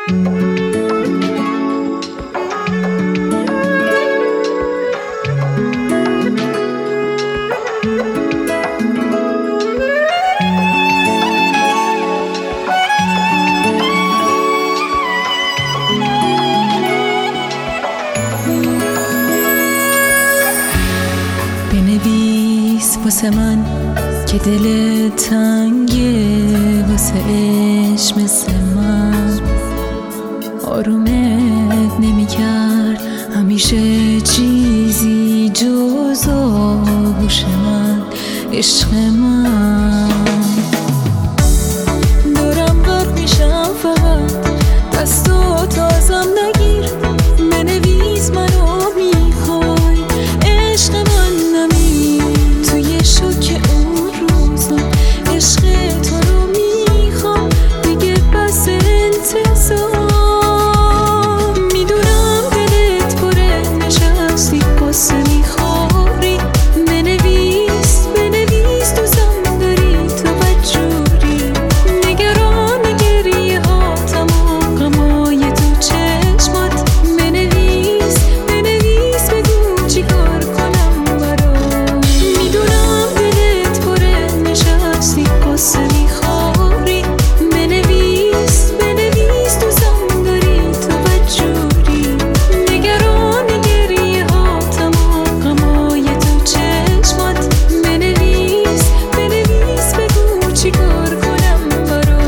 بنویس واسه من که دل تنگه، واسه عشق مثل من آرومت نمی‌کرد همیشه چیزی جز آغوش من، عشق من. دارم غرق میشم فقط، دستات ازم نگیر، بنویس منو میخوای، عشق من نمیر توی شوک اون روزا، عشق تو رو میخوام دیگه بس انتظار. میدونم دلت پره نشستی واسه میخواری، بنویس دوستم داری تو بدجوری، نگران گریه ها تمام غمای تو چشمات، بنویس بگو چی کار کنم برات. میدونم دلت پره نشستی واسه میخواری، بنویس دوستم داری تو بدجوری، نگران گریه ها تمام غمای تو چشمات، بنویس بگو چی کار کنم برات.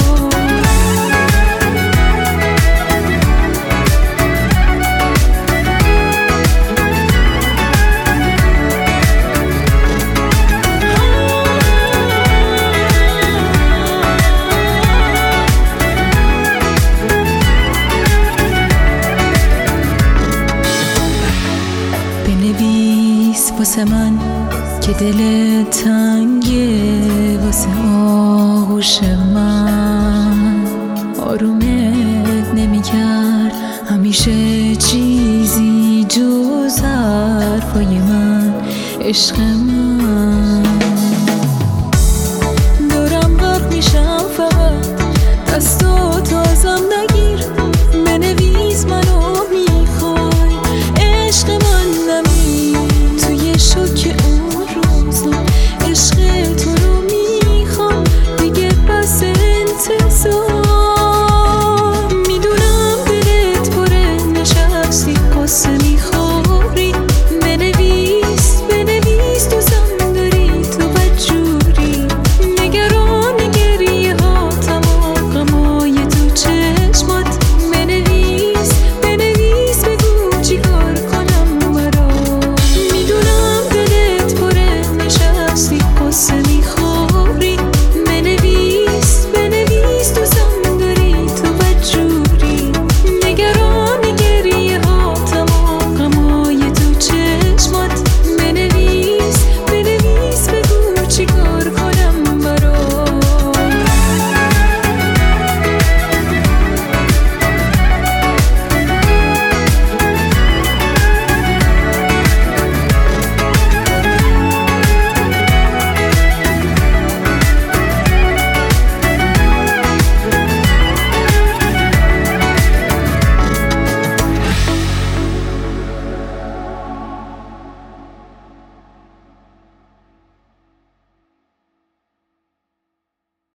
بنویس واسه من که دل تنگه، واسه آغوش من آرومت نمی‌کرد همیشه چیزی جز حرفای من، عشق من.